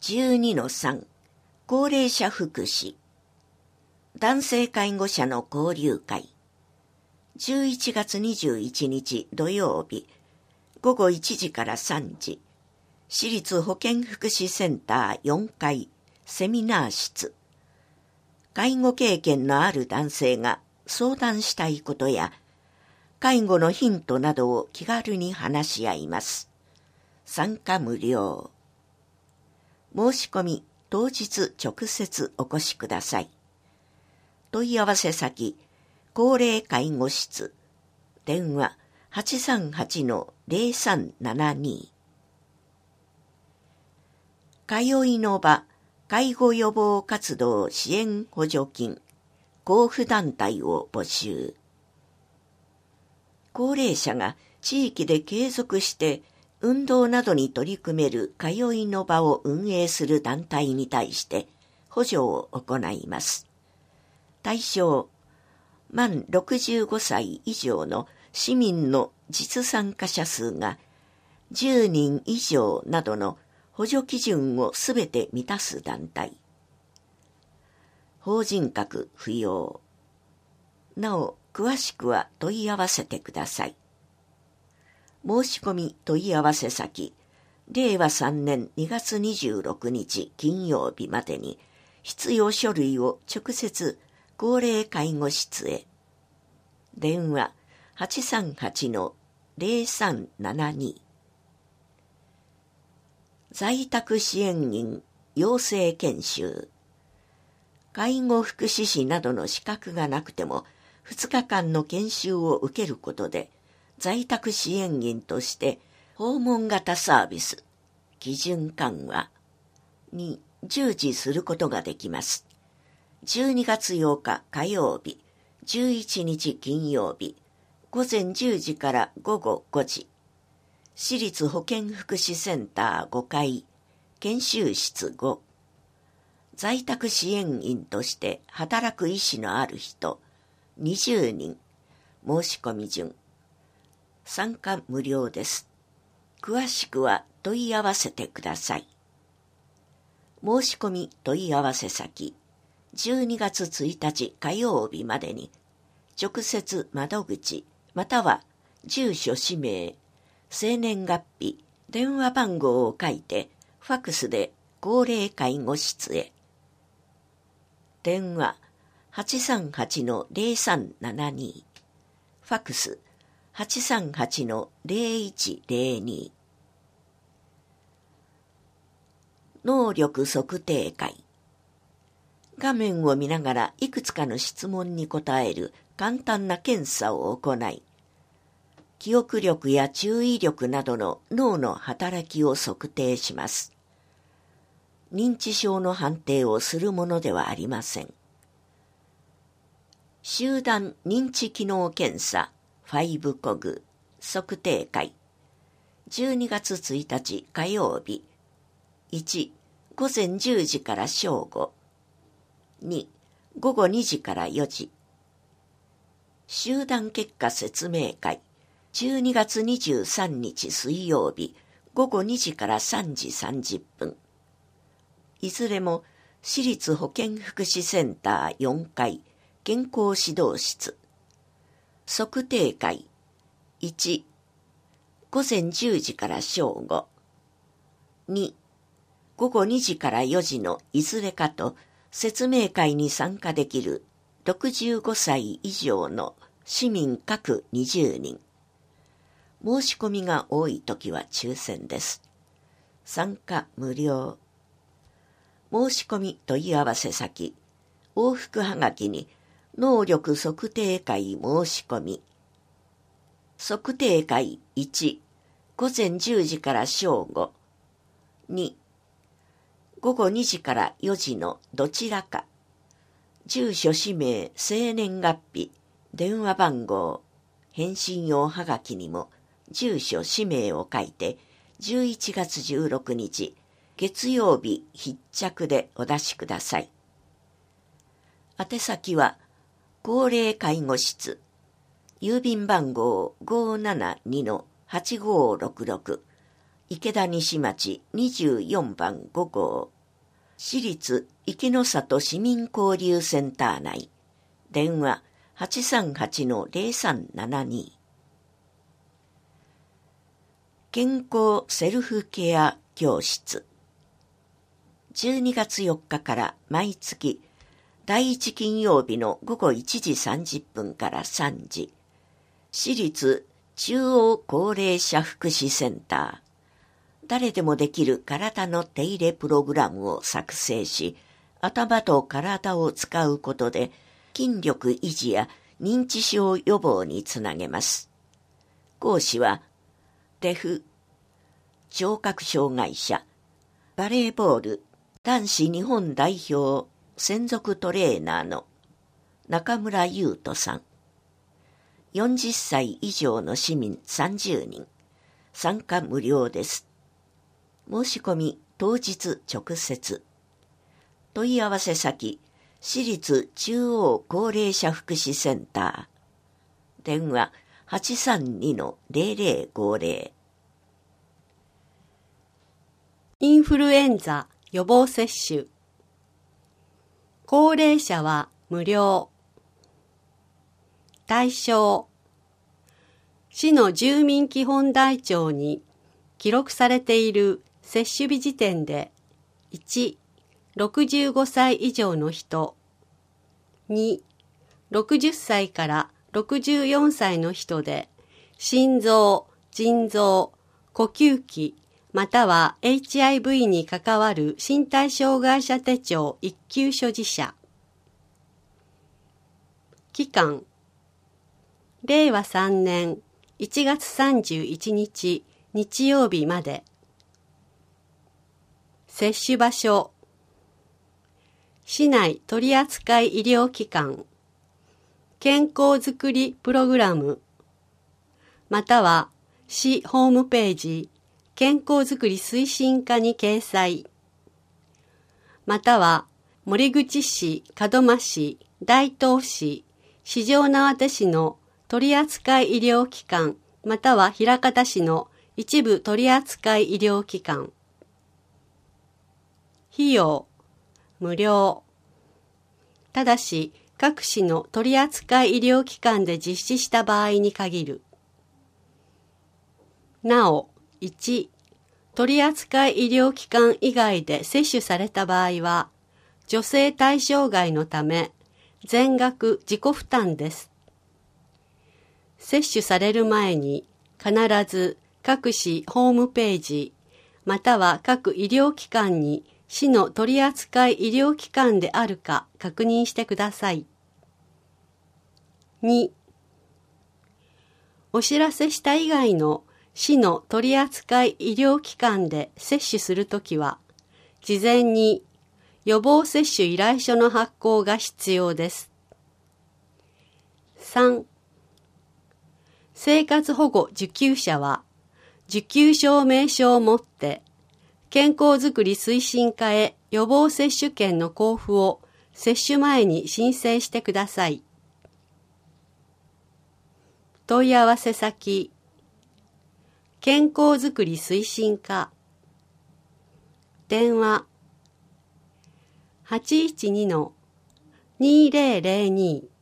12-3 高齢者福祉男性介護者の交流会11月21日土曜日午後1時から3時市立保健福祉センター4階セミナー室介護経験のある男性が相談したいことや介護のヒントなどを気軽に話し合います。参加無料。申し込み当日直接お越しください。問い合わせ先高齢介護室電話 838-0372 通いの場介護予防活動支援補助金交付団体を募集。高齢者が地域で継続して運動などに取り組める通いの場を運営する団体に対して補助を行います。対象、満65歳以上の市民の実参加者数が10人以上などの補助基準をすべて満たす団体。法人格不要。なお、詳しくは問い合わせてください。申し込み問い合わせ先、令和3年2月26日金曜日までに必要書類を直接高齢介護室へ。電話 838-0372 在宅支援員養成研修介護福祉士などの資格がなくても2日間の研修を受けることで在宅支援員として訪問型サービス基準緩和に従事することができます。12月8日火曜日11日金曜日午前10時から午後5時市立保健福祉センター5階研修室5在宅支援員として働く意思のある人20人申し込み順参加無料です。詳しくは問い合わせてください。申し込み問い合わせ先12月1日火曜日までに直接窓口または住所氏名生年月日電話番号を書いてファクスで高齢介護室へ。電話 838-0372 ファクス 838-0102 能力測定会画面を見ながらいくつかの質問に答える簡単な検査を行い記憶力や注意力などの脳の働きを測定します。認知症の判定をするものではありません。集団認知機能検査5コグ測定会12月1日火曜日1午前10時から正午2午後2時から4時集団結果説明会12月23日水曜日午後2時から3時30分いずれも市立保健福祉センター4階健康指導室測定会1午前10時から正午2午後2時から4時のいずれかと説明会に参加できる65歳以上の市民各20人申し込みが多いときは抽選です。参加無料。申し込み問い合わせ先往復はがきに能力測定会申し込み測定会1午前10時から正午2午後2時から4時のどちらか住所氏名生年月日電話番号返信用はがきにも住所氏名を書いて11月16日月曜日必着でお出しください。宛先は高齢介護室郵便番号 572-8566 池田西町24番5号私立池の里市民交流センター内。電話 838-0372。健康セルフケア教室。12月4日から毎月第1金曜日の午後1時30分から3時、私立中央高齢者福祉センター、誰でもできる体の手入れプログラムを作成し、頭と体を使うことで筋力維持や認知症予防につなげます。講師は、デフ、聴覚障害者、バレーボール男子日本代表専属トレーナーの中村優斗さん。40歳以上の市民30人。参加無料です。申し込み当日直接。問い合わせ先、私立中央高齢者福祉センター。電話 832-0050。 インフルエンザ予防接種。高齢者は無料。対象、市の住民基本台帳に記録されている接種日時点で、1、65歳以上の人、2、60歳から64歳の人で、心臓、腎臓、呼吸器、または HIV に関わる身体障害者手帳1級所持者。期間、令和3年1月31日日曜日まで。接種場所、市内取扱医療機関、健康づくりプログラム、または市ホームページ、健康づくり推進課に掲載。または森口市、門真市、大東市、四条畷市の取扱医療機関、または枚方市の一部取扱医療機関。費用、無料。ただし、各市の取扱医療機関で実施した場合に限る。なお、1、取扱医療機関以外で接種された場合は、助成対象外のため、全額自己負担です。接種される前に、必ず各市ホームページ、または各医療機関に市の取扱医療機関であるか確認してください。2、お知らせした以外の市の取扱医療機関で接種するときは、事前に予防接種依頼書の発行が必要です。3、生活保護受給者は、受給証明書を持って、健康づくり推進課へ予防接種券の交付を接種前に申請してください。問い合わせ先、健康づくり推進課。電話、812-2002